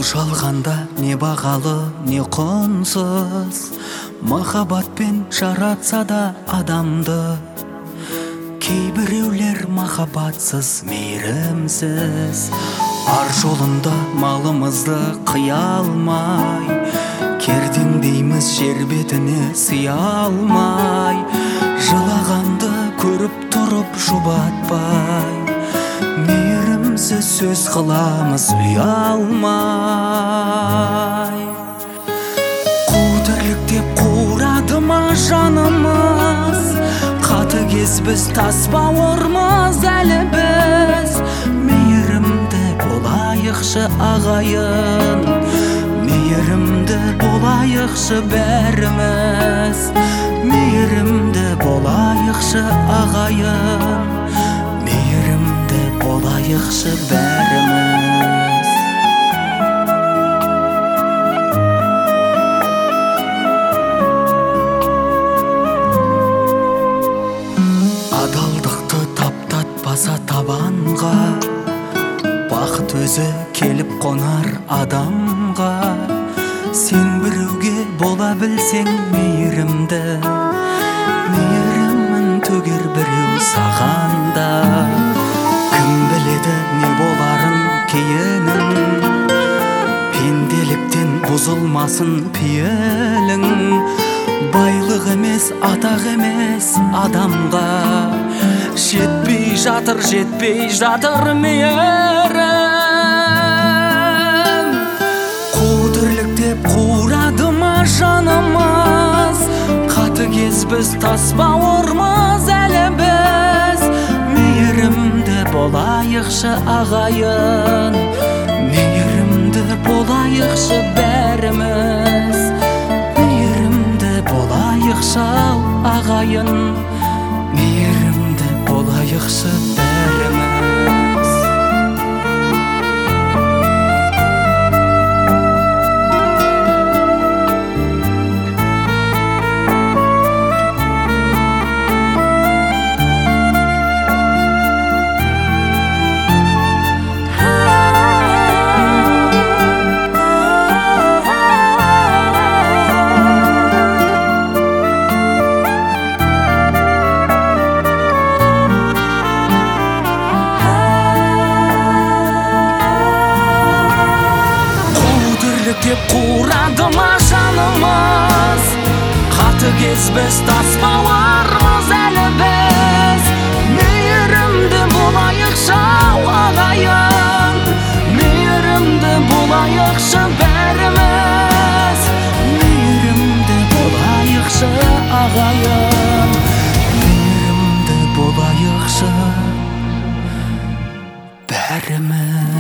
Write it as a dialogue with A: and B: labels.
A: жалғанда не бағалы, не құнсыз, махаббатпен жаратса да адамды. Кейбіреулер махаббатсыз, мейірімсіз, ар жолында малымызды қия алмай, кердеңдейміз жер бетіне сыя алмай, жылағанды көріп тұрып жұбатпай, мейірімсіз сөз қыламыз ұялмай. Қу тірлік деп қурады ма жанымыз, қатыгез біз, тас бауырмыз әлі біз. Мейірімді болайықшы ағайын, мейірімді болайықшы бәріміз. Мейірімді болайықшы ағайын, мейірімді болайықшы бәріміз. Адалдықты таптатпаса табанға, бақыт өзі келіп қонар адамға. Сен біреуге бола білсең мейірімді, мейірімін төгер біреу сағанда. Кім біледі не боларын кейінін, пенделіктен бұзылмасын пейілің. Байлық емес, атақ емес адамға, жетпей жатыр мейірім. Қу тірлік деп қурады ма жанымыз, қатыгез біз, тас бауырмыз әлі біз. Мейірімді болайықшы ағайын, мейірімді болайықшы бәріміз. Мейірімді болайықшы ағайын, мейірімді болайықшы бәріміз. Деп қурады ма жанымыз, қатыгез біз, тас бауырмыз әлі біз. Мейірімді болайықшы ағайын, мейірімді болайықшы бәріміз. Мейірімді болайықшы ағайын, мейірімді болайықшы бәріміз.